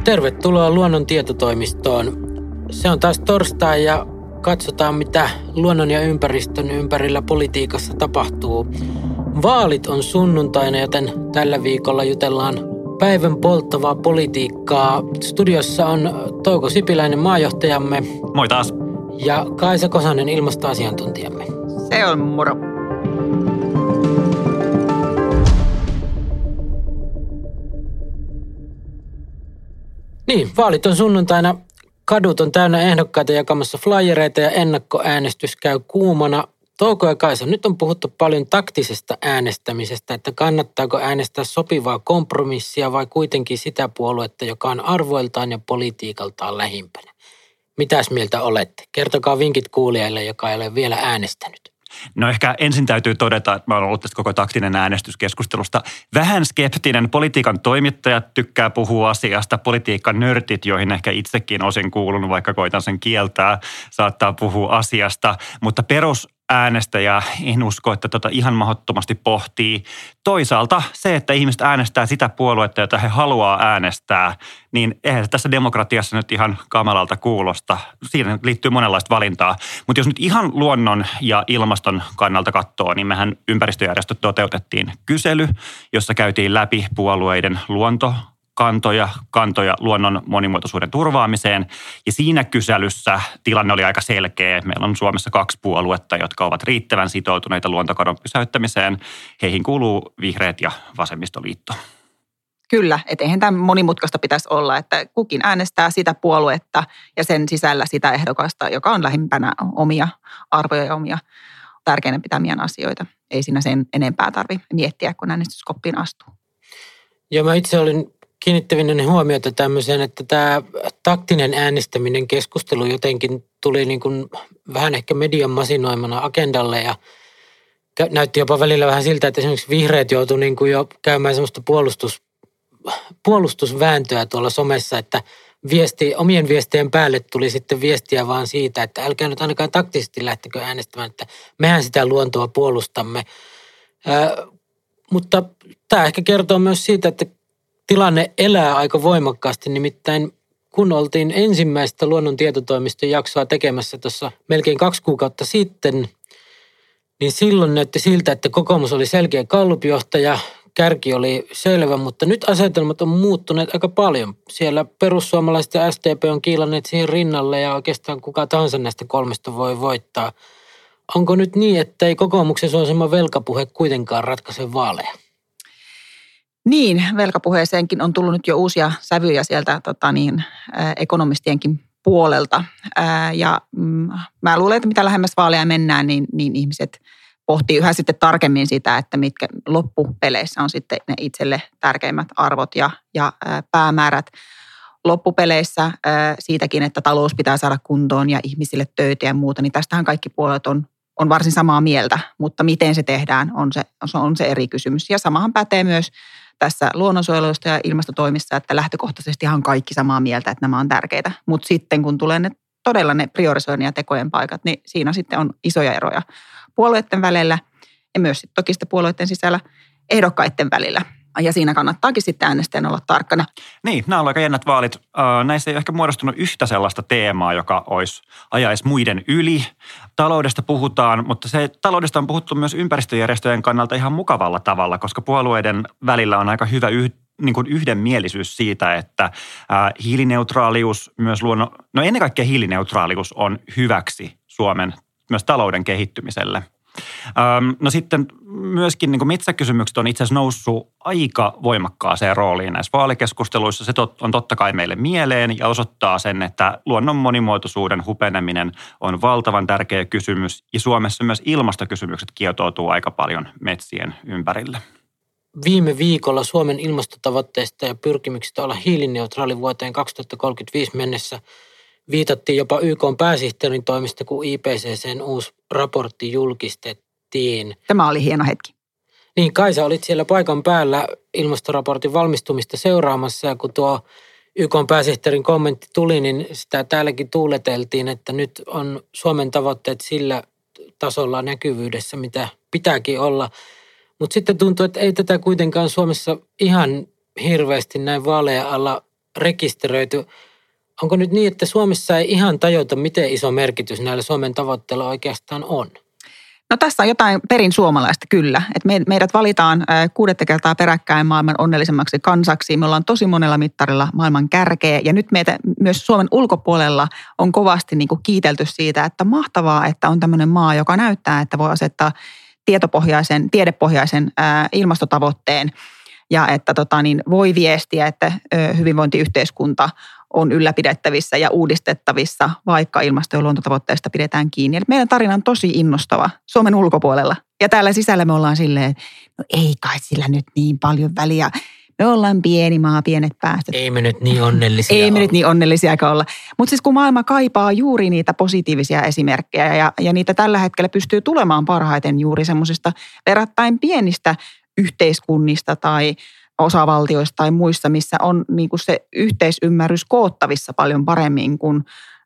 Tervetuloa Luonnon tietotoimistoon. Se on taas torstai ja katsotaan, mitä luonnon ja ympäristön ympärillä politiikassa tapahtuu. Vaalit on sunnuntaina, joten tällä viikolla jutellaan päivän polttavaa politiikkaa. Studiossa on Touko Sipiläinen, maajohtajamme. Moi taas. Ja Kaisa Kosonen, ilmastoasiantuntijamme. Se on moro. Niin, vaalit on sunnuntaina. Kadut on täynnä ehdokkaita jakamassa flyereita ja ennakkoäänestys käy kuumana. Touko ja Kaisa, nyt on puhuttu paljon taktisesta äänestämisestä, että kannattaako äänestää sopivaa kompromissia vai kuitenkin sitä puoluetta, joka on arvoiltaan ja politiikaltaan lähimpänä. Mitäs mieltä olette? Kertokaa vinkit kuulijaille, joka ei ole vielä äänestänyt. No ehkä ensin täytyy todeta, että mä oon ollut tästä koko taktinen äänestyskeskustelusta vähän skeptinen. Politiikan toimittajat tykkää puhua asiasta. Politiikan nörtit, joihin ehkä itsekin osin kuulun, vaikka koitan sen kieltää, saattaa puhua asiasta. Mutta perusäänestäjä en usko, että ihan mahdottomasti pohtii. Toisaalta se, että ihmiset äänestää sitä puoluetta, jota he haluaa äänestää, niin eihän se tässä demokratiassa nyt ihan kamalalta kuulosta. Siinä liittyy monenlaista valintaa. Mutta jos nyt ihan luonnon ja ilmaston kannalta katsoo, niin mehän ympäristöjärjestöt toteutettiin kysely, jossa käytiin läpi puolueiden kantoja luonnon monimuotoisuuden turvaamiseen. Ja siinä kyselyssä tilanne oli aika selkeä. Meillä on Suomessa 2 puoluetta, jotka ovat riittävän sitoutuneita luontokadon pysäyttämiseen. Heihin kuuluu Vihreät ja Vasemmistoliitto. Kyllä, että eihän tämä monimutkaista pitäisi olla, että kukin äänestää sitä puoluetta ja sen sisällä sitä ehdokasta, joka on lähimpänä omia arvoja ja omia tärkeinä pitämiä asioita. Ei siinä sen enempää tarvitse miettiä, kun äänestyskoppiin astuu. Ja mä itse olin kiinnittävinäni huomiota tämmöiseen, että tämä taktinen äänestäminen keskustelu jotenkin tuli niin kuin vähän ehkä median masinoimana agendalle ja näytti jopa välillä vähän siltä, että esimerkiksi vihreät joutui niin kuin jo käymään semmoista puolustusvääntöä tuolla somessa, että omien viestien päälle tuli sitten viestiä vaan siitä, että älkää nyt ainakaan taktisesti lähtekö äänestämään, että mehän sitä luontoa puolustamme. Mutta tämä ehkä kertoo myös siitä, että tilanne elää aika voimakkaasti, nimittäin kun oltiin ensimmäistä Luonnon tietotoimiston jaksoa tekemässä tuossa melkein 2 kuukautta sitten, niin silloin näytti siltä, että kokoomus oli selkeä gallupjohtaja, kärki oli selvä, mutta nyt asetelmat on muuttuneet aika paljon. Siellä perussuomalaiset ja SDP on kiilanneet siihen rinnalle ja oikeastaan kuka tahansa näistä 3 voi voittaa. Onko nyt niin, että ei kokoomuksen suosima velkapuhe kuitenkaan ratkaise vaaleja? Niin, velkapuheeseenkin on tullut nyt jo uusia sävyjä sieltä ekonomistienkin puolelta. Mä luulen, että mitä lähemmäs vaaleja mennään, niin ihmiset pohtii yhä sitten tarkemmin sitä, että mitkä loppupeleissä on sitten ne itselle tärkeimmät arvot ja päämäärät. Loppupeleissä siitäkin, että talous pitää saada kuntoon ja ihmisille töitä ja muuta, niin tästähän kaikki puolet on varsin samaa mieltä, mutta miten se tehdään on se eri kysymys. Ja samahan pätee myös tässä luonnonsuojelusta ja ilmastotoimissa, että lähtökohtaisesti ihan kaikki samaa mieltä, että nämä on tärkeitä. Mutta sitten kun tulee todella ne priorisoinnin ja tekojen paikat, niin siinä sitten on isoja eroja puolueiden välillä ja myös sitten toki sitten puolueiden sisällä ehdokkaiden välillä. Ja siinä kannattaakin sitten äänestäjän olla tarkkana. Niin, nämä on aika jännät vaalit. Näissä ei ole ehkä muodostunut yhtä sellaista teemaa, joka ajaisi muiden yli. Taloudesta puhutaan, mutta taloudesta on puhuttu myös ympäristöjärjestöjen kannalta ihan mukavalla tavalla, koska puolueiden välillä on aika hyvä yhdenmielisyys siitä, että hiilineutraalius myös ennen kaikkea hiilineutraalius on hyväksi Suomen myös talouden kehittymiselle. No sitten myöskin niin metsäkysymykset on itse asiassa noussut aika voimakkaaseen rooliin näissä vaalikeskusteluissa. Se on totta kai meille mieleen ja osoittaa sen, että luonnon monimuotoisuuden hupeneminen on valtavan tärkeä kysymys. Ja Suomessa myös ilmastokysymykset kietoutuu aika paljon metsien ympärille. Viime viikolla Suomen ilmastotavoitteista ja pyrkimyksistä olla hiilineutraali vuoteen 2035 mennessä viitattiin jopa YK:n pääsihteerin toimesta, kun IPCC:n uusi raportti julkistettiin. Tämä oli hieno hetki. Niin, Kaisa, olit siellä paikan päällä ilmastoraportin valmistumista seuraamassa ja kun tuo YK:n pääsihteerin kommentti tuli, niin sitä täälläkin tuuleteltiin, että nyt on Suomen tavoitteet sillä tasolla näkyvyydessä, mitä pitääkin olla. Mutta sitten tuntuu, että ei tätä kuitenkaan Suomessa ihan hirveästi näin vaaleja alla rekisteröity. Onko nyt niin, että Suomessa ei ihan tajuta, miten iso merkitys näillä Suomen tavoitteilla oikeastaan on? No tässä on jotain perin suomalaista kyllä. Että meidät valitaan 6 kertaa peräkkäin maailman onnellisemmaksi kansaksi. Me ollaan tosi monella mittarilla maailman kärkeä. Ja nyt meitä myös Suomen ulkopuolella on kovasti niin kuin kiitelty siitä, että mahtavaa, että on tämmöinen maa, joka näyttää, että voi asettaa tiedepohjaisen ilmastotavoitteen. Ja että voi viestiä, että hyvinvointiyhteiskunta on ylläpidettävissä ja uudistettavissa, vaikka ilmasto- ja luontotavoitteista pidetään kiinni. Eli meidän tarina on tosi innostava Suomen ulkopuolella. Ja täällä sisällä me ollaan silleen, että no ei kai sillä nyt niin paljon väliä. Me ollaan pieni maa, pienet päästöt. Ei me nyt niin onnellisia Ei me nyt niin onnellisiakaan olla. Mutta siis kun maailma kaipaa juuri niitä positiivisia esimerkkejä ja niitä tällä hetkellä pystyy tulemaan parhaiten juuri semmoisista verrattain pienistä yhteiskunnista tai osavaltioista tai muissa, missä on niin kuin se yhteisymmärrys koottavissa paljon paremmin kuin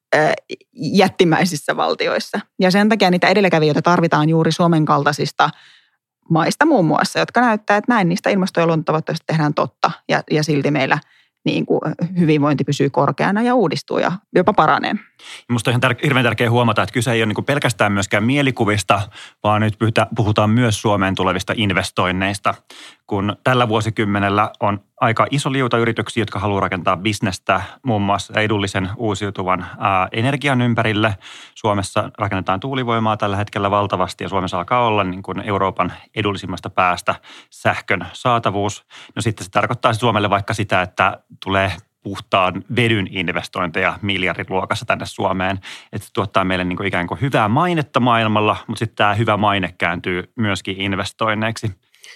jättimäisissä valtioissa. Ja sen takia niitä edelläkävijöitä tarvitaan juuri Suomen kaltaisista maista muun muassa, jotka näyttää, että näin niistä ilmasto- ja luontotavoitteista tehdään totta ja silti meillä niin kuin hyvinvointi pysyy korkeana ja uudistuu ja jopa paranee. Minusta on ihan hirveän tärkeää huomata, että kyse ei ole niin kuin pelkästään myöskään mielikuvista, vaan nyt puhutaan myös Suomeen tulevista investoinneista. Kun tällä vuosikymmenellä on aika iso liuta yrityksiä, jotka haluaa rakentaa bisnestä muun muassa edullisen uusiutuvan energian ympärille. Suomessa rakennetaan tuulivoimaa tällä hetkellä valtavasti ja Suomessa alkaa olla niin kuin Euroopan edullisimmasta päästä sähkön saatavuus. No sitten se tarkoittaa Suomelle vaikka sitä, että tulee puhtaan vedyn investointeja miljardiluokassa tänne Suomeen. Että se tuottaa meille niin kuin ikään kuin hyvää mainetta maailmalla, mutta sitten tämä hyvä maine kääntyy myöskin investoinneiksi.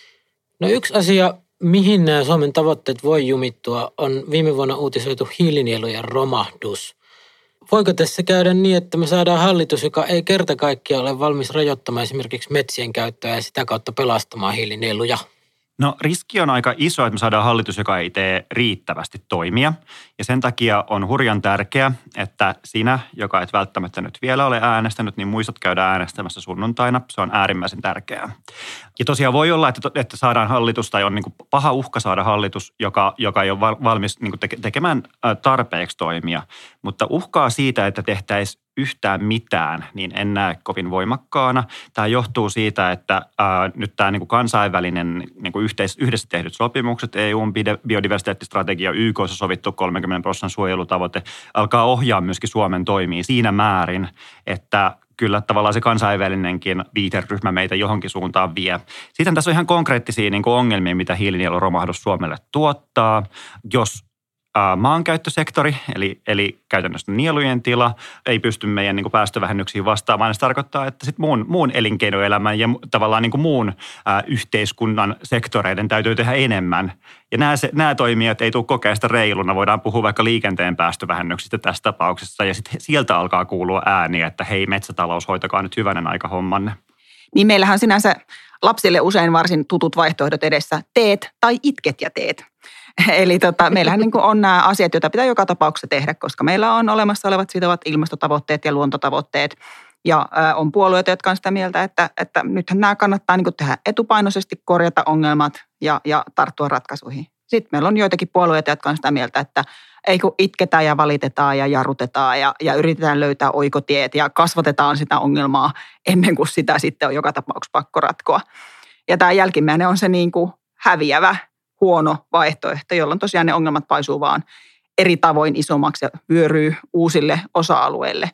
No yksi asia, mihin nämä Suomen tavoitteet voi jumittua, on viime vuonna uutisoitu hiilinielujen romahdus. Voiko tässä käydä niin, että me saadaan hallitus, joka ei kerta kaikkiaan ole valmis rajoittamaan esimerkiksi metsien käyttöä ja sitä kautta pelastamaan hiilinieluja? No riski on aika iso, että me saadaan hallitus, joka ei tee riittävästi toimia. Ja sen takia on hurjan tärkeää, että sinä, joka et välttämättä nyt vielä ole äänestänyt, niin muistat käydä äänestämässä sunnuntaina. Se on äärimmäisen tärkeää. Ja tosiaan voi olla, että saadaan hallitus tai on niin kuin paha uhka saada hallitus, joka ei ole valmis niin kuin tekemään tarpeeksi toimia. Mutta uhkaa siitä, että tehtäisiin yhtään mitään, niin en näe kovin voimakkaana. Tämä johtuu siitä, että nyt tämä niin kuin kansainvälinen niin kuin yhdessä tehdyt sopimukset, EU:n biodiversiteettistrategia, YK:ssa sovittu 30% suojelutavoite, alkaa ohjaa myöskin Suomen toimia siinä määrin, että kyllä tavallaan se kansainvälinenkin viiteryhmä meitä johonkin suuntaan vie. Sitten tässä on ihan konkreettisia niin kuin ongelmia, mitä hiilinieluromahdus Suomelle tuottaa, jos maankäyttösektori, eli käytännössä nielujen tila, ei pysty meidän niin kuin päästövähennyksiin vastaamaan. Se tarkoittaa, että sit muun elinkeinoelämän ja tavallaan niin kuin muun yhteiskunnan sektoreiden täytyy tehdä enemmän. Ja nämä toimijat ei tule kokea sitä reiluna. Voidaan puhua vaikka liikenteen päästövähennyksistä tässä tapauksessa. Ja sitten sieltä alkaa kuulua ääniä, että hei, metsätalous, hoitakaa nyt hyvänen aika hommanne. Niin meillähän on sinänsä lapsille usein varsin tutut vaihtoehdot edessä. Teet tai itket ja teet. Eli meillähän niin kuin on nämä asiat, joita pitää joka tapauksessa tehdä, koska meillä on olemassa olevat sitovat ilmastotavoitteet ja luontotavoitteet. Ja on puolueita, jotka on sitä mieltä, että nythän nämä kannattaa niin kuin tehdä etupainoisesti, korjata ongelmat ja tarttua ratkaisuihin. Sitten meillä on joitakin puolueita, jotka on sitä mieltä, että ei kun itketään ja valitetaan ja jarrutetaan ja yritetään löytää oikotiet ja kasvatetaan sitä ongelmaa ennen kuin sitä sitten on joka tapauksessa pakko ratkoa. Ja tämä jälkimmäinen on se niin kuin häviävä, huono vaihtoehto, jolloin tosiaan ne ongelmat paisuu vaan eri tavoin isommaksi ja vyöryy uusille osa-alueille,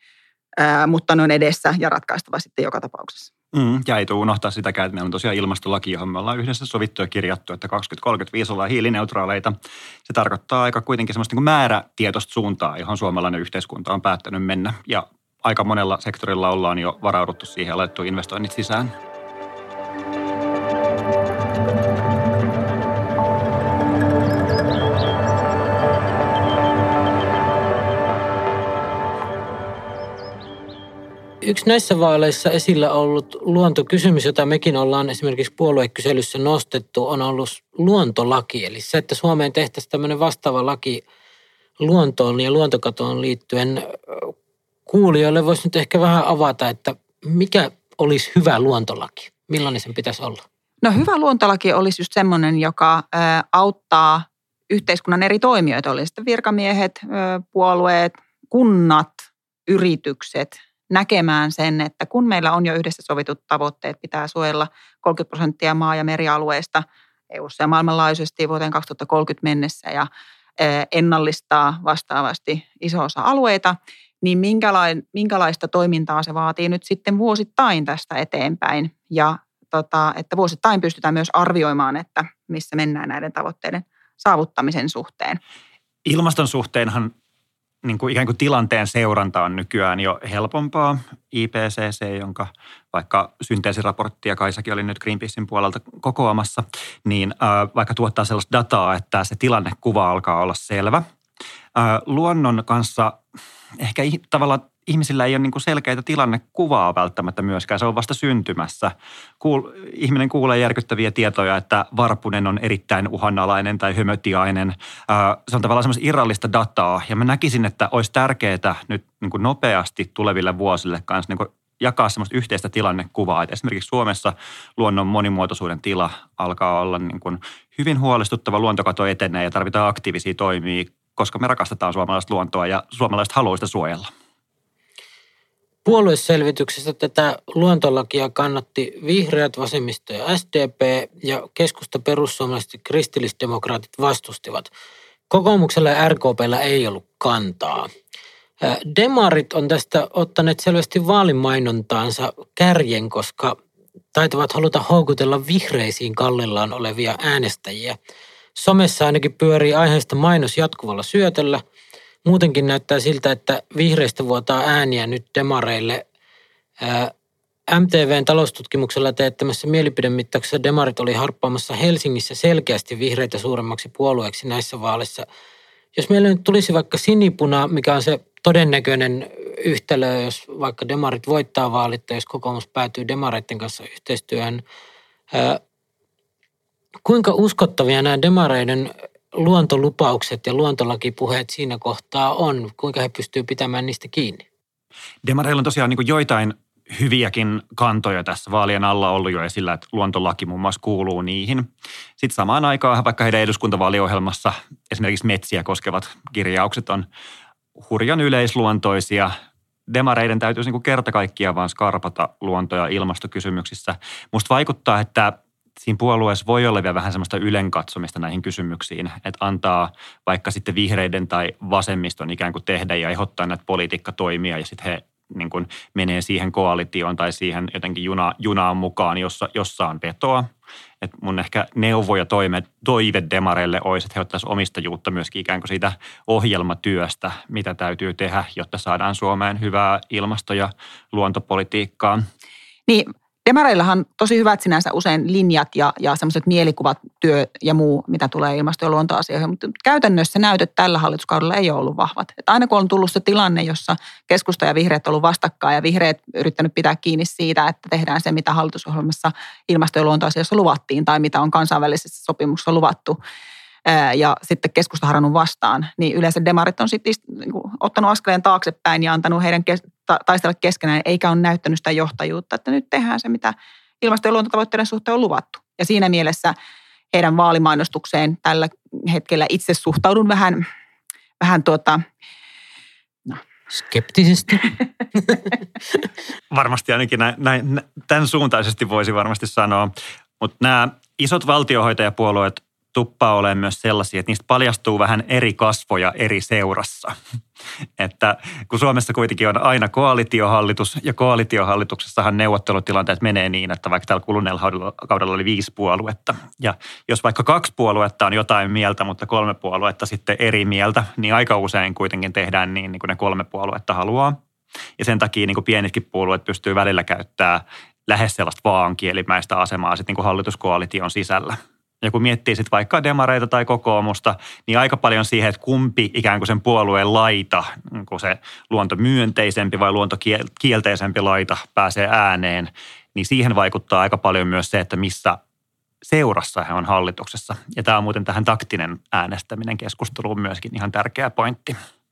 mutta ne on edessä ja ratkaistava sitten joka tapauksessa. Ja ei tule unohtaa sitäkään, että meillä on tosiaan ilmastolaki, johon me ollaan yhdessä sovittu ja kirjattu, että 2035 ollaan hiilineutraaleita. Se tarkoittaa aika kuitenkin semmoista niin kuin määrätietoista suuntaa, johon suomalainen yhteiskunta on päättänyt mennä. Ja aika monella sektorilla ollaan jo varauduttu siihen ja laitettu investoinnit sisään. Yksi näissä vaaleissa esillä ollut luontokysymys, jota mekin ollaan esimerkiksi puoluekyselyssä nostettu, on ollut luontolaki. Eli se, että Suomeen tehtäisiin tämmöinen vastaava laki luontoon ja luontokatoon liittyen. Kuulijoille voisi nyt ehkä vähän avata, että mikä olisi hyvä luontolaki? Millainen sen pitäisi olla? No hyvä luontolaki olisi just semmoinen, joka auttaa yhteiskunnan eri toimijoita, oli sitten virkamiehet, puolueet, kunnat, yritykset, näkemään sen, että kun meillä on jo yhdessä sovitut tavoitteet, pitää suojella 30% maa- ja merialueista EU:ssa ja maailmanlaajuisesti vuoteen 2030 mennessä ja ennallistaa vastaavasti iso osa alueita, niin minkälaista toimintaa se vaatii nyt sitten vuosittain tästä eteenpäin. Ja että vuosittain pystytään myös arvioimaan, että missä mennään näiden tavoitteiden saavuttamisen suhteen. Ilmaston suhteenhan niin kuin ikään kuin tilanteen seuranta on nykyään jo helpompaa. IPCC, jonka vaikka synteesiraporttia Kaisakin oli nyt Greenpeacein puolelta kokoamassa, niin vaikka tuottaa sellaista dataa, että se tilannekuva alkaa olla selvä. Luonnon kanssa ehkä tavallaan ihmisillä ei ole niin kuin selkeitä tilannekuvaa välttämättä myöskään. Se on vasta syntymässä. Ihminen kuulee järkyttäviä tietoja, että varpunen on erittäin uhanalainen tai hömötiainen. Se on tavallaan semmoista irrallista dataa. Ja mä näkisin, että olisi tärkeää nyt niin kuin nopeasti tuleville vuosille kanssa niin kuin jakaa semmoista yhteistä tilannekuvaa. Että esimerkiksi Suomessa luonnon monimuotoisuuden tila alkaa olla niin kuin hyvin huolestuttava. Luontokato etenee ja tarvitaan aktiivisia toimia, koska me rakastetaan suomalaista luontoa ja suomalaiset haluaa sitä suojella. Puolueselvityksessä tätä luontolakia kannatti vihreät, vasemmisto ja SDP ja keskusta, perussuomalaiset ja kristillisdemokraatit vastustivat. Kokoomuksella ja RKP:llä ei ollut kantaa. Demarit on tästä ottaneet selvästi vaalimainontaansa kärjen, koska taitavat haluta houkutella vihreisiin kallellaan olevia äänestäjiä. Somessa ainakin pyörii aiheesta mainos jatkuvalla syötöllä. Muutenkin näyttää siltä, että vihreistä vuotaa ääniä nyt demareille. MTVn taloustutkimuksella teettämässä mielipidemittauksessa demarit oli harppaamassa Helsingissä selkeästi vihreitä suuremmaksi puolueeksi näissä vaaleissa. Jos meillä nyt tulisi vaikka sinipuna, mikä on se todennäköinen yhtälö, jos vaikka demarit voittaa vaalit tai jos kokoomus päätyy demareiden kanssa yhteistyöhön, kuinka uskottavia nämä demareiden luontolupaukset ja luontolakipuheet siinä kohtaa on? Kuinka he pystyvät pitämään niistä kiinni? Demareilla on tosiaan niin kuin joitain hyviäkin kantoja tässä vaalien alla ollut jo esillä, että luontolaki muun muassa kuuluu niihin. Sitten samaan aikaan vaikka heidän eduskuntavaaliohjelmassa esimerkiksi metsiä koskevat kirjaukset on hurjan yleisluontoisia. Demareiden täytyisi niin kuin kerta kaikkiaan vaan skarpata luonto- ja ilmastokysymyksissä. Musta vaikuttaa, että siinä puolueessa voi olla vielä vähän semmoista ylenkatsomista näihin kysymyksiin, että antaa vaikka sitten vihreiden tai vasemmiston ikään kuin tehdä ja ehdottaa näitä politiikkatoimia ja sitten he niin kuin menee siihen koalitioon tai siihen jotenkin junaan mukaan, jossa on vetoa. Et mun ehkä neuvo ja toive demareille olisi, että he ottaisivat omistajuutta myöskin ikään kuin siitä ohjelmatyöstä, mitä täytyy tehdä, jotta saadaan Suomeen hyvää ilmasto- ja luontopolitiikkaa. Niin, demareillahan tosi hyvät sinänsä usein linjat ja semmoiset mielikuvat, työ ja muu, mitä tulee ilmasto- ja luontoasioihin, mutta käytännössä näytöt tällä hallituskaudella ei ole ollut vahvat. Että aina kun on tullut se tilanne, jossa keskusta ja vihreät on ollut vastakkain ja vihreät yrittänyt pitää kiinni siitä, että tehdään se, mitä hallitusohjelmassa ilmasto- ja luontoasioissa luvattiin tai mitä on kansainvälisessä sopimuksessa luvattu, ja sitten keskusta harannut vastaan, niin yleensä demarit on sitten ottanut askeleen taaksepäin ja antanut heidän taistella keskenään, eikä ole näyttänyt sitä johtajuutta, että nyt tehdään se, mitä ilmasto- ja luontotavoitteiden suhteen on luvattu. Ja siinä mielessä heidän vaalimainostukseen tällä hetkellä itse suhtaudun vähän skeptisesti. Varmasti ainakin näin, tämän suuntaisesti voisi varmasti sanoa, mutta nämä isot valtionhoitajapuolueet tuppaa olemaan myös sellaisia, että niistä paljastuu vähän eri kasvoja eri seurassa. Että kun Suomessa kuitenkin on aina koalitiohallitus ja koalitiohallituksessahan neuvottelutilanteet menee niin, että vaikka täällä kuluneella kaudella oli 5 puoluetta. Ja jos vaikka 2 puoluetta on jotain mieltä, mutta 3 puoluetta sitten eri mieltä, niin aika usein kuitenkin tehdään niin kuin ne 3 puoluetta haluaa. Ja sen takia niin kuin pienetkin puolueet pystyy välillä käyttämään lähes sellaista vaankielimäistä asemaa sitten niin kuin hallituskoalition sisällä. Ja kun miettii sitten vaikka demareita tai kokoomusta, niin aika paljon siihen, että kumpi ikään kuin sen puolueen laita, niin kuin se luontomyönteisempi vai luontokielteisempi laita pääsee ääneen, niin siihen vaikuttaa aika paljon myös se, että missä seurassa he on hallituksessa. Ja tämä on muuten tähän taktinen äänestäminen keskusteluun myöskin ihan tärkeä pointti.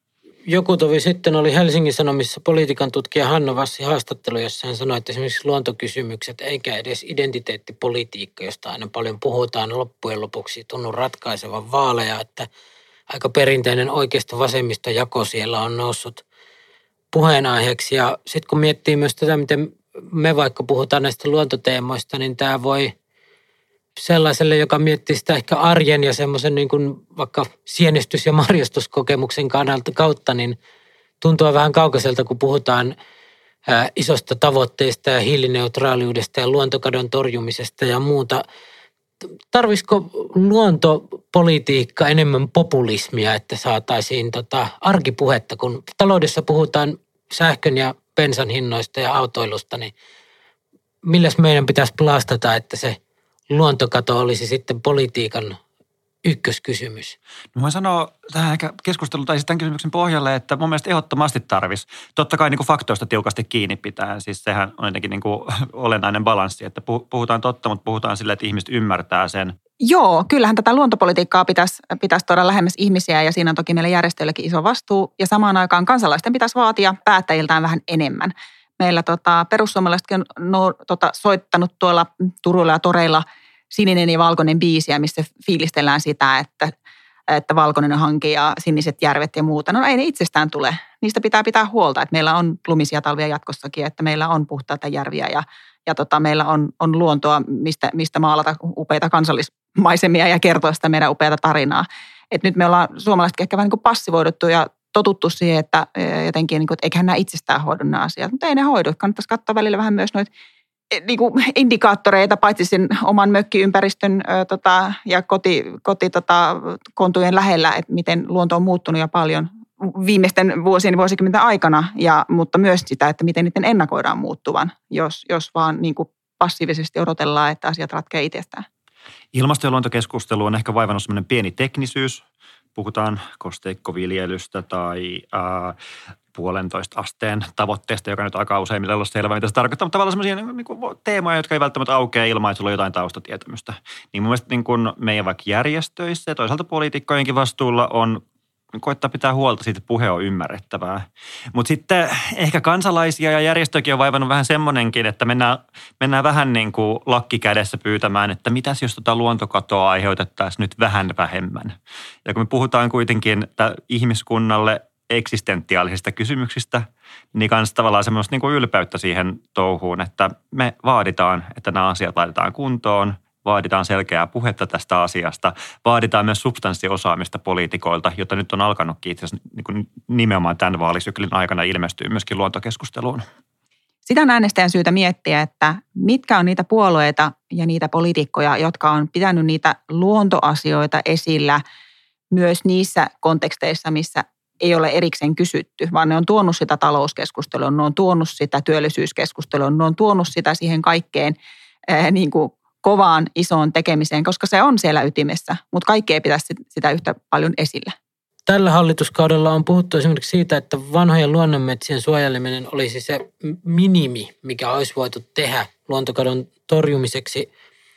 joku tovi sitten oli Helsingin Sanomissa politiikan tutkija Hanna Vassi haastattelu, jossa hän sanoi, että esimerkiksi luontokysymykset eikä edes identiteettipolitiikka, josta aina paljon puhutaan, loppujen lopuksi tunnu ratkaisevan vaaleja, että aika perinteinen oikeisto-vasemmisto jako siellä on noussut puheenaiheeksi. Ja sitten kun miettii myös tätä, miten me vaikka puhutaan näistä luontoteemoista, niin tämä voi sellaiselle, joka miettii sitä ehkä arjen ja semmoisen niin kuin vaikka sienestys- ja marjastuskokemuksen kautta, niin tuntuu vähän kaukaiselta, kun puhutaan isosta tavoitteista ja hiilineutraaliudesta ja luontokadon torjumisesta ja muuta. Tarvisiko luontopolitiikka enemmän populismia, että saataisiin arkipuhetta, kun taloudessa puhutaan sähkön ja bensan hinnoista ja autoilusta, niin milläs meidän pitäisi plastata, että se luontokato olisi sitten politiikan ykköskysymys? No mä sanon tähän ehkä keskusteluun tai siis tämän kysymyksen pohjalle, että mun mielestä ehdottomasti tarvisi. Totta kai niin kuin faktoista tiukasti kiinni pitää. Siis sehän on jotenkin niin kuin olennainen balanssi, että puhutaan totta, mutta puhutaan sille, että ihmiset ymmärtää sen. Joo, kyllähän tätä luontopolitiikkaa pitäisi tuoda lähemmäs ihmisia ja siinä on toki meillä järjestöilläkin iso vastuu. Ja samaan aikaan kansalaisten pitäisi vaatia päättäjiltään vähän enemmän. Meillä perussuomalaisetkin on soittanut tuolla Turuilla ja toreilla sininen ja valkoinen biisiä, missä fiilistellään sitä, että valkoinen hanki ja siniset järvet ja muuta. No ei ne itsestään tule. Niistä pitää pitää huolta, että meillä on lumisia talvia jatkossakin, että meillä on puhtaita järviä ja meillä on luontoa, mistä maalata upeita kansallismaisemia ja kertoa sitä meidän upeata tarinaa. Et nyt me ollaan suomalaiset ehkä vähän niin kuin passivoiduttu ja totuttu siihen, että jotenkin, että eiköhän nämä itsestään hoidu nämä asiat. Mutta ei ne hoidu. Kannattaisi katsoa välillä vähän myös noita niin kuin indikaattoreita, paitsi sen oman mökkiympäristön ja kontujen lähellä, että miten luonto on muuttunut ja paljon viimeisten vuosien ja vuosikymmenten aikana, mutta myös sitä, että miten niiden ennakoidaan muuttuvan, jos vaan niin kuin passiivisesti odotellaan, että asiat ratkeaa itsestään. Ilmasto- ja luontokeskustelu on ehkä vaivannut sellainen pieni teknisyys. Puhutaan kosteikkoviljelystä tai 1,5 asteen tavoitteesta, joka nyt alkaa useimmille olla selvä, mitä se tarkoittaa. Mutta tavallaan sellaisia niin kuin teemoja, jotka ei välttämättä aukea ilman, että sulla on jotain taustatietämystä. Niin mun mielestä niin kuin meidän vaikka järjestöissä ja toisaalta poliitikkojenkin vastuulla on koittaa pitää huolta siitä, että puhe on ymmärrettävää. Mutta sitten ehkä kansalaisia ja järjestöjäkin on vaivannut vähän semmoinenkin, että mennään vähän niin kuin lakki kädessä pyytämään, että mitäs jos luontokatoa aiheutettaisiin nyt vähän vähemmän. Ja kun me puhutaan kuitenkin ihmiskunnalle eksistentiaalisista kysymyksistä, niin kanssa tavallaan semmoista niin kuin ylpeyttä siihen touhuun, että me vaaditaan, että nämä asiat laitetaan kuntoon, vaaditaan selkeää puhetta tästä asiasta, vaaditaan myös substanssiosaamista poliitikoilta, jota nyt on alkanutkin itse asiassa niin nimenomaan tämän vaalisyklin aikana ilmestyy myöskin luontokeskusteluun. Sitä on äänestäjän syytä miettiä, että mitkä on niitä puolueita ja niitä poliitikkoja, jotka on pitänyt niitä luontoasioita esillä myös niissä konteksteissa, missä ei ole erikseen kysytty, vaan ne on tuonut sitä talouskeskustelua, ne on tuonut sitä työllisyyskeskustelua, ne on tuonut sitä siihen kaikkeen niin kuin kovaan isoon tekemiseen, koska se on siellä ytimessä, mutta kaikki ei pitäisi sitä yhtä paljon esillä. Tällä hallituskaudella on puhuttu esimerkiksi siitä, että vanhojen luonnonmetsien suojeleminen olisi se minimi, mikä olisi voitu tehdä luontokadon torjumiseksi.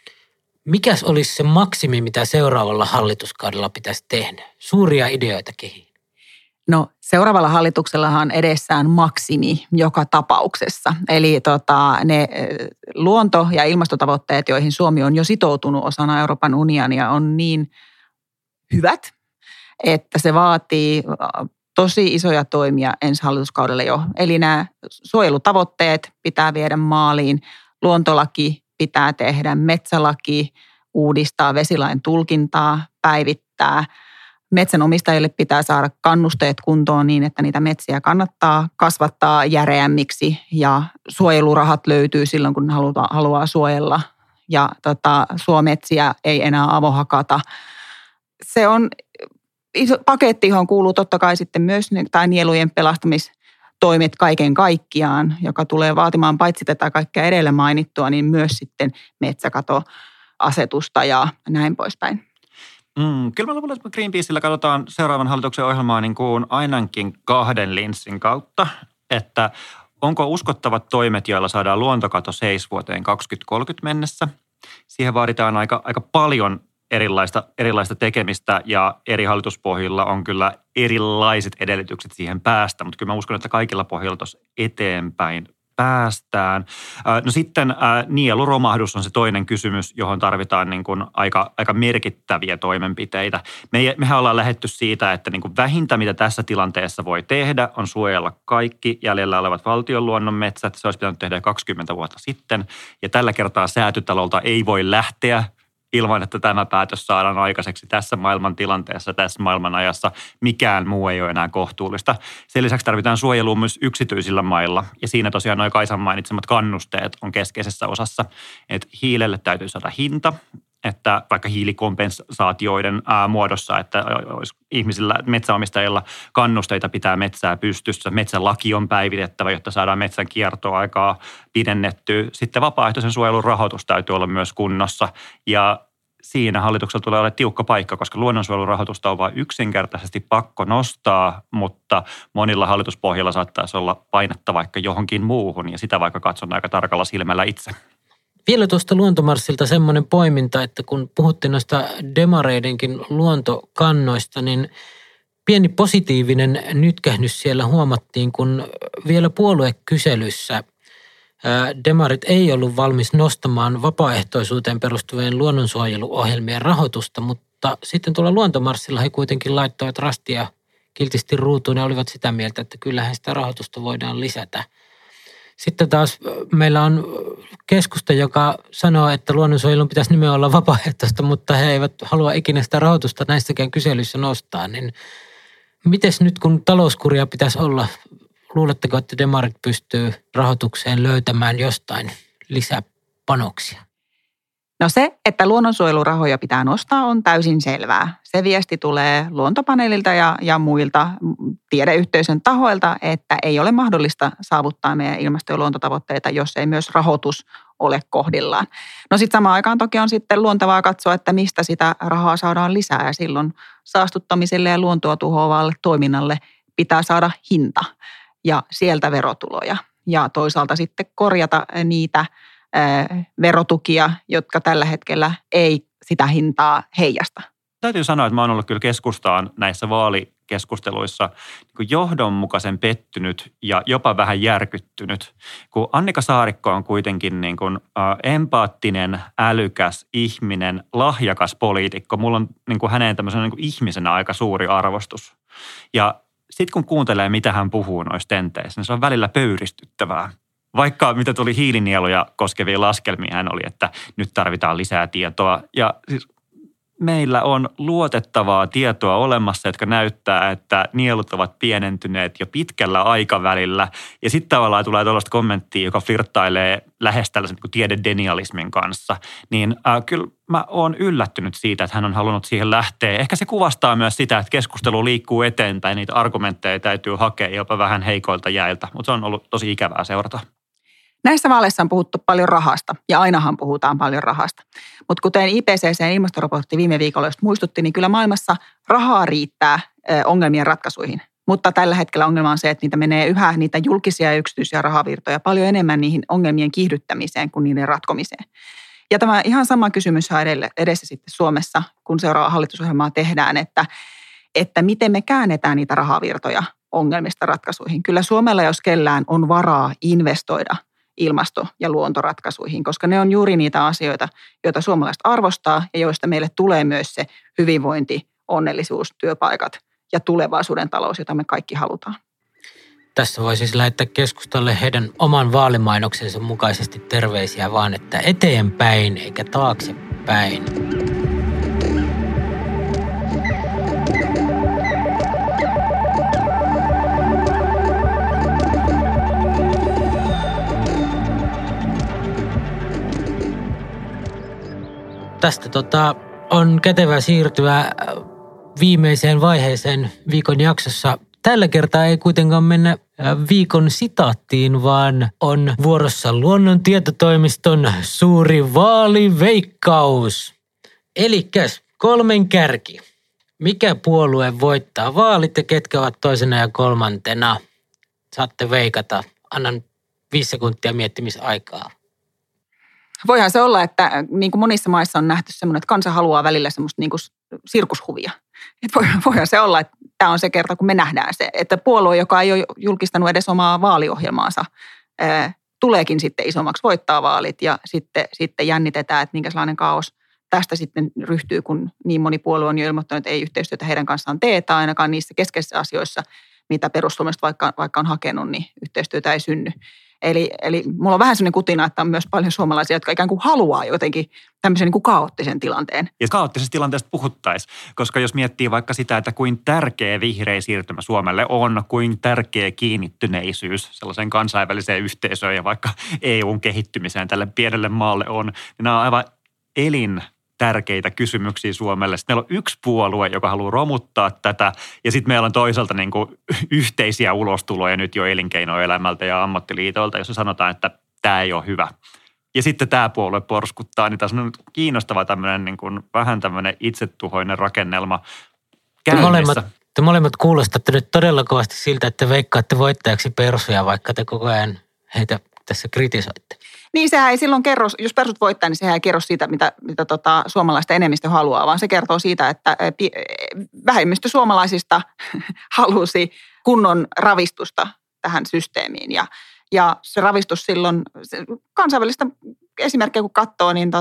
Mikäs olisi se maksimi, mitä seuraavalla hallituskaudella pitäisi tehdä? Suuria ideoita kehiin. No seuraavalla hallituksellahan edessään maksimi joka tapauksessa. Eli ne luonto- ja ilmastotavoitteet, joihin Suomi on jo sitoutunut osana Euroopan unionia, on niin hyvät, että se vaatii tosi isoja toimia ensi hallituskaudelle jo. Eli nämä suojelutavoitteet pitää viedä maaliin, luontolaki pitää tehdä, metsälaki uudistaa, vesilain tulkintaa päivittää. Metsänomistajille pitää saada kannusteet kuntoon niin, että niitä metsiä kannattaa kasvattaa järeämmiksi ja suojelurahat löytyy silloin, kun haluaa suojella ja suometsiä ei enää avohakata. Se on iso paketti, johon kuuluu totta kai sitten myös nielujen pelastamistoimet kaiken kaikkiaan, joka tulee vaatimaan paitsi tätä kaikkea edellä mainittua, niin myös sitten metsäkatoasetusta ja näin poispäin. Kyllä mä luulen, että Greenpeacella katsotaan seuraavan hallituksen ohjelmaa niin kuin ainakin 2 linssin kautta, että onko uskottavat toimet, joilla saadaan luontokato seis vuoteen 2030 mennessä. Siihen vaaditaan aika paljon erilaista tekemistä ja eri hallituspohjilla on kyllä erilaiset edellytykset siihen päästä, mutta kyllä mä uskon, että kaikilla pohjilla tuossa eteenpäin päästään. No sitten nieluromahdus on se toinen kysymys, johon tarvitaan niin kuin aika merkittäviä toimenpiteitä. Mehän ollaan lähdetty siitä, että niin kuin vähintä, mitä tässä tilanteessa voi tehdä, on suojella kaikki jäljellä olevat valtion luonnonmetsät. Se olisi pitänyt tehdä 20 vuotta sitten. Ja tällä kertaa Säätytalolta ei voi lähteä ilman, että tämä päätös saadaan aikaiseksi tässä maailman tilanteessa, tässä maailman ajassa. Mikään muu ei ole enää kohtuullista. Sen lisäksi tarvitaan suojelua myös yksityisillä mailla. Ja siinä tosiaan nuo Kaisan mainitsemat kannusteet on keskeisessä osassa. Että hiilelle täytyy saada hinta, että vaikka hiilikompensaatioiden muodossa, että olisi ihmisillä, metsäomistajilla kannusteita pitää metsää pystyssä. Metsälaki on päivitettävä, jotta saadaan metsän kiertoaikaa pidennettyä. Sitten vapaaehtoisen suojelun rahoitus täytyy olla myös kunnossa ja siinä hallituksella tulee olla tiukka paikka, koska luonnonsuojelurahoitusta on vain yksinkertaisesti pakko nostaa, mutta monilla hallituspohjilla saattaisi olla painetta vaikka johonkin muuhun ja sitä vaikka katson aika tarkalla silmällä itse. Vielä tuosta luontomarssilta semmoinen poiminta, että kun puhuttiin noista demareidenkin luontokannoista, niin pieni positiivinen nytkähdys siellä huomattiin, kun vielä puoluekyselyssä demarit ei ollut valmis nostamaan vapaaehtoisuuteen perustuvien luonnonsuojeluohjelmien rahoitusta, mutta sitten tuolla luontomarssilla he kuitenkin laittoivat rastia kiltisti ruutuun ja olivat sitä mieltä, että kyllähän sitä rahoitusta voidaan lisätä. Sitten taas meillä on keskusta, joka sanoo, että luonnonsuojelun pitäisi nimenomaan olla vapaaehtoista, mutta he eivät halua ikinä sitä rahoitusta näissäkään kyselyissä nostaa. Niin mites nyt, kun talouskuria pitäisi olla, luuletteko, että demarit pystyy rahoitukseen löytämään jostain lisäpanoksia? No se, että luonnonsuojelurahoja pitää nostaa, on täysin selvää. Se viesti tulee Luontopaneelilta ja muilta tiedeyhteisön tahoilta, että ei ole mahdollista saavuttaa meidän ilmasto- ja luontotavoitteita, jos ei myös rahoitus ole kohdillaan. No sitten samaan aikaan toki on sitten luontevaa katsoa, että mistä sitä rahaa saadaan lisää ja silloin saastuttamiselle ja luontoa tuhoavalle toiminnalle pitää saada hinta ja sieltä verotuloja ja toisaalta sitten korjata niitä verotukia, jotka tällä hetkellä ei sitä hintaa heijasta. Täytyy sanoa, että mä oon ollut kyllä keskustaan näissä vaalikeskusteluissa niin johdonmukaisen pettynyt ja jopa vähän järkyttynyt, kun Annika Saarikko on kuitenkin niin kuin empaattinen, älykäs ihminen, lahjakas poliitikko. Mulla on niin kuin hänen tämmöisen niin kuin ihmisenä aika suuri arvostus. Ja sitten kun kuuntelee, mitä hän puhuu noissa tenteissä, niin se on välillä pöyristyttävää. Vaikka mitä tuli hiilinieluja koskevia laskelmia, hän oli, että nyt tarvitaan lisää tietoa. Ja siis meillä on luotettavaa tietoa olemassa, jotka näyttää, että nielut ovat pienentyneet jo pitkällä aikavälillä. Ja sitten tavallaan tulee tuollaista kommenttia, joka flirttailee lähes tällaisen niin kuin tiededenialismin kanssa. Niin kyllä mä oon yllättynyt siitä, että hän on halunnut siihen lähteä. Ehkä se kuvastaa myös sitä, että keskustelu liikkuu eteenpäin. Niitä argumentteja täytyy hakea jopa vähän heikoilta jäiltä, mutta se on ollut tosi ikävää seurata. Näissä vaaleissa on puhuttu paljon rahasta ja ainahan puhutaan paljon rahasta. Mutta kuten IPCC:n ilmastoraportti viime viikolla just muistutti, niin kyllä maailmassa rahaa riittää ongelmien ratkaisuihin. Mutta tällä hetkellä ongelma on se, että niitä menee yhä niitä julkisia ja yksityisiä rahavirtoja paljon enemmän niihin ongelmien kiihdyttämiseen kuin niiden ratkomiseen. Ja tämä ihan sama kysymys on edessä sitten Suomessa, kun seuraava hallitusohjelmaa tehdään, että miten me käännetään niitä rahavirtoja ongelmista ratkaisuihin. Kyllä Suomella, jos kellään, on varaa investoida ilmasto- ja luontoratkaisuihin, koska ne on juuri niitä asioita, joita suomalaiset arvostaa ja joista meille tulee myös se hyvinvointi, onnellisuus, työpaikat ja tulevaisuuden talous, jota me kaikki halutaan. Tässä voi siis lähettää keskustalle heidän oman vaalimainoksensa mukaisesti terveisiä vaan, että eteenpäin eikä taaksepäin. Tästä on kätevä siirtyä viimeiseen vaiheeseen viikon jaksossa. Tällä kertaa ei kuitenkaan mennä viikon sitaattiin, vaan on vuorossa Luonnon tietotoimiston suuri vaaliveikkaus. Elikkäs 3 kärki. Mikä puolue voittaa vaalit ja ketkä ovat toisena ja kolmantena? Saatte veikata. Annan 5 sekuntia miettimisaikaa. Voihan se olla, että niin kuin monissa maissa on nähty semmoinen, että kansa haluaa välillä semmoista niin kuin sirkushuvia. Että voihan se olla, että tämä on se kerta, kun me nähdään se, että puolue, joka ei ole julkistanut edes omaa vaaliohjelmaansa, tuleekin sitten isommaksi, voittaa vaalit ja sitten jännitetään, että minkä sellainen kaos tästä sitten ryhtyy, kun niin moni puolue on jo ilmoittanut, että ei yhteistyötä heidän kanssaan teetä ainakaan niissä keskeisissä asioissa, mitä perussuomalaiset vaikka on hakenut, niin yhteistyötä ei synny. Eli mulla on vähän sellainen kutina, että on myös paljon suomalaisia, jotka ikään kuin haluaa jotenkin tämmöisen niin kuin kaoottisen tilanteen. Ja kaoottisesta tilanteesta puhuttaisiin, koska jos miettii vaikka sitä, että kuin tärkeä vihreä siirtymä Suomelle on, kuin tärkeä kiinnittyneisyys sellaiseen kansainväliseen yhteisöön ja vaikka EUn kehittymiseen tälle pienelle maalle on, niin nämä on aivan tärkeitä kysymyksiä Suomelle. Sitten meillä on yksi puolue, joka haluaa romuttaa tätä, ja sitten meillä on toisaalta niin kuin yhteisiä ulostuloja nyt jo elinkeinoelämältä ja ammattiliitoilta, jossa sanotaan, että tämä ei ole hyvä. Ja sitten tämä puolue porskuttaa, niin tässä on kiinnostava tämmöinen niin kuin vähän tämmöinen itsetuhoinen rakennelma käynnissä. Te molemmat kuulostatte nyt todella kovasti siltä, että veikkaatte voittajaksi persuja, vaikka te koko ajan heitä tässä kritisoitte. Niin sehän ei silloin kerro, jos persut voittaa, niin sehän ei kerro siitä, mitä suomalaista enemmistö haluaa, vaan se kertoo siitä, että vähemmistö suomalaisista halusi kunnon ravistusta tähän systeemiin. Ja se ravistus silloin, kansainvälistä esimerkkiä kun katsoo, niin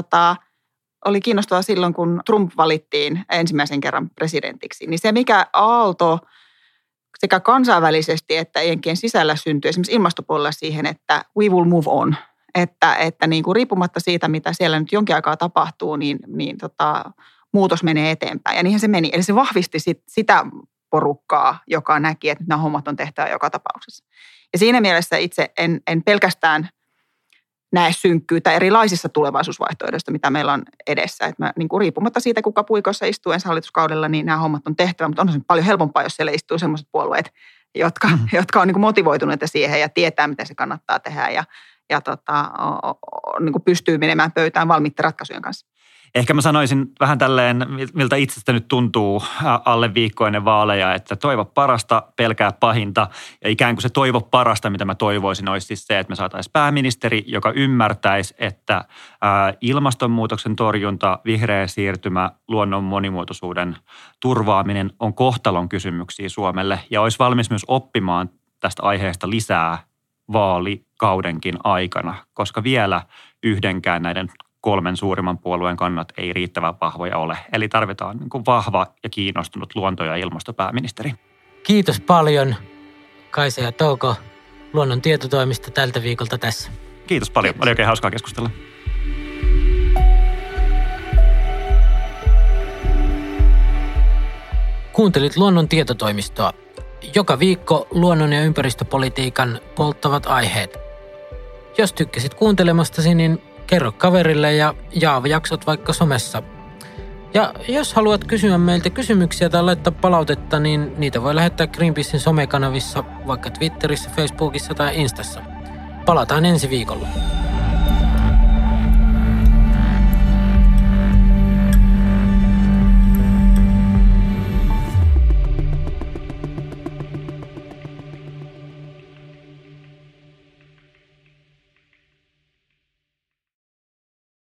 oli kiinnostavaa silloin, kun Trump valittiin ensimmäisen kerran presidentiksi. Niin se, mikä aalto sekä kansainvälisesti että jenkien sisällä syntyi esimerkiksi ilmastopuolella siihen, että we will move on. Että niin kuin riippumatta siitä, mitä siellä nyt jonkin aikaa tapahtuu, niin muutos menee eteenpäin. Ja niinhän se meni. Eli se vahvisti sitä porukkaa, joka näki, että nämä hommat on tehtävä joka tapauksessa. Ja siinä mielessä itse en pelkästään näe synkkyyttä erilaisissa tulevaisuusvaihtoehdoista, mitä meillä on edessä. Että mä, niin kuin riippumatta siitä, kuka puikossa istuu ensi hallituskaudella, niin nämä hommat on tehtävä. Mutta on se paljon helpompaa, jos siellä istuu sellaiset puolueet, jotka on niin kuin motivoituneita siihen ja tietää, mitä se kannattaa tehdä ja niin kuin pystyy menemään pöytään valmiitten ratkaisujen kanssa. Ehkä mä sanoisin vähän tälleen, miltä itsestä nyt tuntuu alle viikko ennen vaaleja, että toivo parasta, pelkää pahinta. Ja ikään kuin se toivo parasta, mitä mä toivoisin, olisi siis se, että me saataisiin pääministeri, joka ymmärtäisi, että ilmastonmuutoksen torjunta, vihreä siirtymä, luonnon monimuotoisuuden turvaaminen on kohtalon kysymyksiä Suomelle. Ja olisi valmis myös oppimaan tästä aiheesta lisää vaalikaudenkin aikana, koska vielä yhdenkään näiden 3 suurimman puolueen kannat ei riittävän vahvoja ole. Eli tarvitaan niin kuin vahva ja kiinnostunut luonto- ja ilmastopääministeri. Kiitos paljon Kaisa ja Touko Luonnon tietotoimista tältä viikolta tässä. Kiitos paljon. Oli oikein hauskaa keskustella. Kuuntelit Luonnon tietotoimistoa. Joka viikko luonnon- ja ympäristöpolitiikan polttavat aiheet. Jos tykkäsit kuuntelemastasi, niin kerro kaverille ja jaa jaksot vaikka somessa. Ja jos haluat kysyä meiltä kysymyksiä tai laittaa palautetta, niin niitä voi lähettää Greenpeacein somekanavissa, vaikka Twitterissä, Facebookissa tai Instassa. Palataan ensi viikolla.